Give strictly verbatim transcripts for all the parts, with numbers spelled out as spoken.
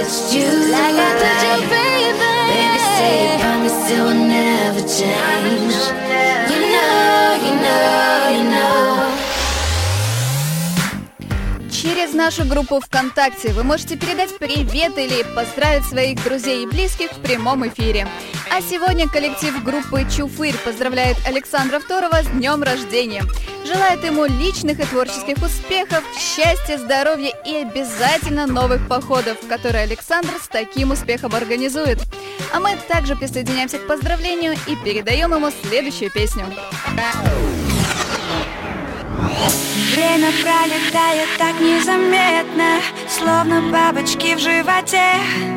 touched you like I touched you, baby. Baby, say you promise it will never change. You know, you know, you know. Через нашу группу ВКонтакте вы можете передать привет или поздравить своих друзей и близких в прямом эфире. А сегодня коллектив группы «Чуфырь» поздравляет Александра Второго с днем рождения. Желает ему личных и творческих успехов, счастья, здоровья и обязательно новых походов, которые Александр с таким успехом организует. А мы также присоединяемся к поздравлению и передаем ему следующую песню. Время пролетает так незаметно, словно бабочки в животе.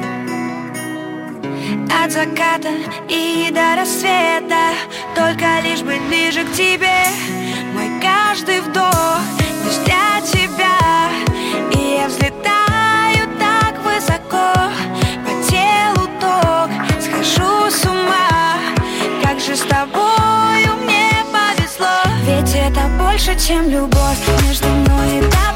От заката и до рассвета, только лишь быть ближе к тебе. Мой каждый вдох лишь для тебя, и я взлетаю так высоко, по телу ток, схожу с ума. Как же с тобою мне повезло, ведь это больше, чем любовь между мной и тобой.